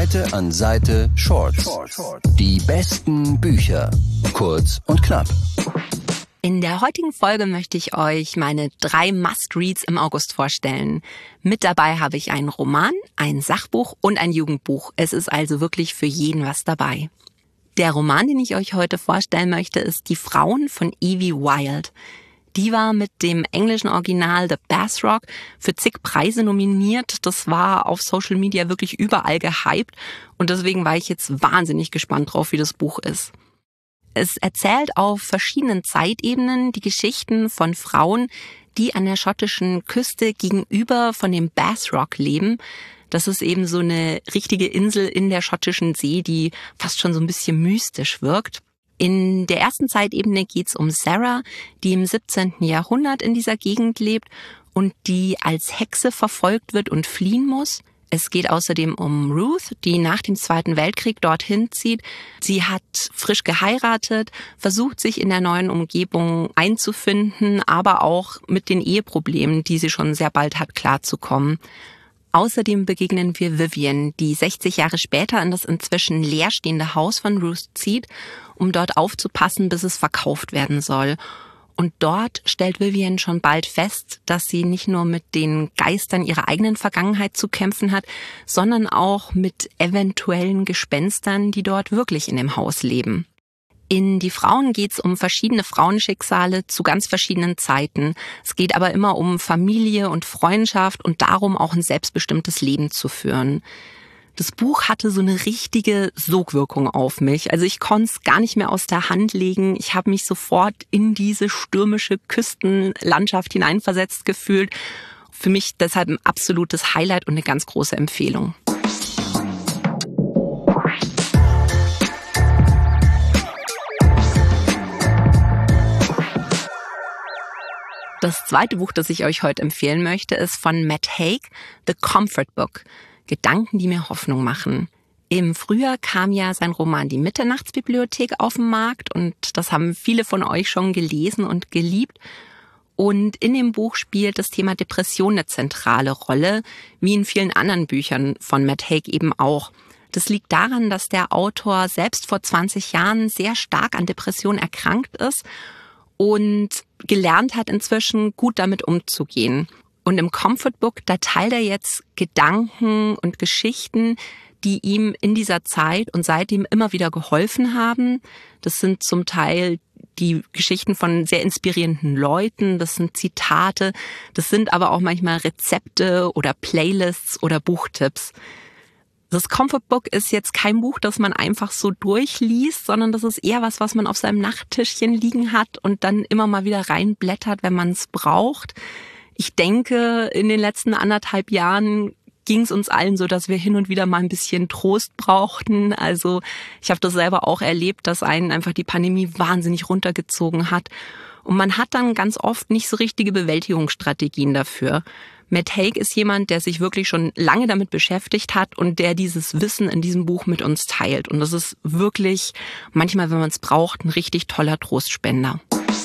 Seite an Seite Shorts. Die besten Bücher. Kurz und knapp. In der heutigen Folge möchte ich euch meine 3 Must-Reads im August vorstellen. Mit dabei habe ich einen Roman, ein Sachbuch und ein Jugendbuch. Es ist also wirklich für jeden was dabei. Der Roman, den ich euch heute vorstellen möchte, ist Die Frauen von Evie Wyld. Die war mit dem englischen Original The Bathrock für zig Preise nominiert. Das war auf Social Media wirklich überall gehypt und deswegen war ich jetzt wahnsinnig gespannt drauf, wie das Buch ist. Es erzählt auf verschiedenen Zeitebenen die Geschichten von Frauen, die an der schottischen Küste gegenüber von dem Bathrock leben. Das ist eben so eine richtige Insel in der schottischen See, die fast schon so ein bisschen mystisch wirkt. In der ersten Zeitebene geht's um Sarah, die im 17. Jahrhundert in dieser Gegend lebt und die als Hexe verfolgt wird und fliehen muss. Es geht außerdem um Ruth, die nach dem Zweiten Weltkrieg dorthin zieht. Sie hat frisch geheiratet, versucht sich in der neuen Umgebung einzufinden, aber auch mit den Eheproblemen, die sie schon sehr bald hat, klarzukommen. Außerdem begegnen wir Vivian, die 60 Jahre später in das inzwischen leerstehende Haus von Ruth zieht, um dort aufzupassen, bis es verkauft werden soll. Und dort stellt Vivian schon bald fest, dass sie nicht nur mit den Geistern ihrer eigenen Vergangenheit zu kämpfen hat, sondern auch mit eventuellen Gespenstern, die dort wirklich in dem Haus leben. In Die Frauen geht's um verschiedene Frauenschicksale zu ganz verschiedenen Zeiten. Es geht aber immer um Familie und Freundschaft und darum, auch ein selbstbestimmtes Leben zu führen. Das Buch hatte so eine richtige Sogwirkung auf mich. Also ich konnte es gar nicht mehr aus der Hand legen. Ich habe mich sofort in diese stürmische Küstenlandschaft hineinversetzt gefühlt. Für mich deshalb ein absolutes Highlight und eine ganz große Empfehlung. Das zweite Buch, das ich euch heute empfehlen möchte, ist von Matt Haig, The Comfort Book. Gedanken, die mir Hoffnung machen. Im Frühjahr kam ja sein Roman Die Mitternachtsbibliothek auf den Markt und das haben viele von euch schon gelesen und geliebt. Und in dem Buch spielt das Thema Depression eine zentrale Rolle, wie in vielen anderen Büchern von Matt Haig eben auch. Das liegt daran, dass der Autor selbst vor 20 Jahren sehr stark an Depression erkrankt ist und gelernt hat, inzwischen gut damit umzugehen. Und im Comfort Book, da teilt er jetzt Gedanken und Geschichten, die ihm in dieser Zeit und seitdem immer wieder geholfen haben. Das sind zum Teil die Geschichten von sehr inspirierenden Leuten, das sind Zitate, das sind aber auch manchmal Rezepte oder Playlists oder Buchtipps. Das Comfort Book ist jetzt kein Buch, das man einfach so durchliest, sondern das ist eher was man auf seinem Nachttischchen liegen hat und dann immer mal wieder reinblättert, wenn man es braucht. Ich denke, in den letzten 1,5 Jahren ging es uns allen so, dass wir hin und wieder mal ein bisschen Trost brauchten. Also ich habe das selber auch erlebt, dass einen einfach die Pandemie wahnsinnig runtergezogen hat. Und man hat dann ganz oft nicht so richtige Bewältigungsstrategien dafür. Matt Haig ist jemand, der sich wirklich schon lange damit beschäftigt hat und der dieses Wissen in diesem Buch mit uns teilt. Und das ist wirklich manchmal, wenn man es braucht, ein richtig toller Trostspender.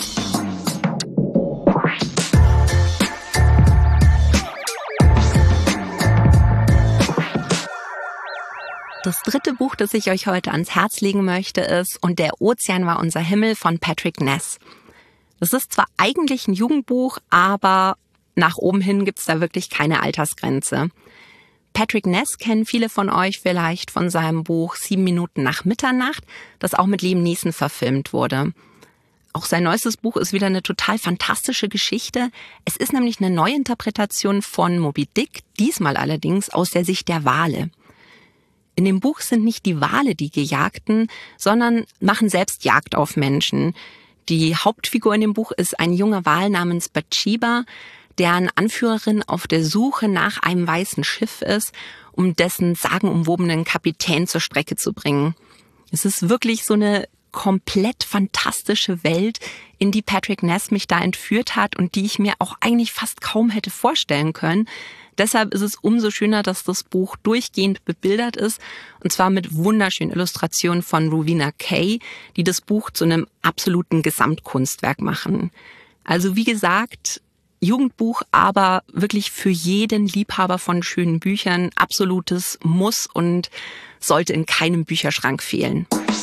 Das dritte Buch, das ich euch heute ans Herz legen möchte, ist Und der Ozean war unser Himmel von Patrick Ness. Das ist zwar eigentlich ein Jugendbuch, aber nach oben hin gibt's da wirklich keine Altersgrenze. Patrick Ness kennen viele von euch vielleicht von seinem Buch 7 Minuten nach Mitternacht, das auch mit Liam Neeson verfilmt wurde. Auch sein neuestes Buch ist wieder eine total fantastische Geschichte. Es ist nämlich eine Neuinterpretation von Moby Dick, diesmal allerdings aus der Sicht der Wale. In dem Buch sind nicht die Wale die Gejagten, sondern machen selbst Jagd auf Menschen. Die Hauptfigur in dem Buch ist ein junger Wal namens Bathsheba, deren Anführerin auf der Suche nach einem weißen Schiff ist, um dessen sagenumwobenen Kapitän zur Strecke zu bringen. Es ist wirklich so eine komplett fantastische Welt, in die Patrick Ness mich da entführt hat und die ich mir auch eigentlich fast kaum hätte vorstellen können. Deshalb ist es umso schöner, dass das Buch durchgehend bebildert ist, und zwar mit wunderschönen Illustrationen von Rowena Kay, die das Buch zu einem absoluten Gesamtkunstwerk machen. Also wie gesagt, Jugendbuch, aber wirklich für jeden Liebhaber von schönen Büchern absolutes Muss und sollte in keinem Bücherschrank fehlen.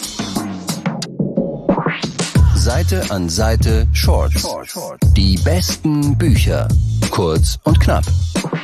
Seite an Seite Shorts. Die besten Bücher. Kurz und knapp.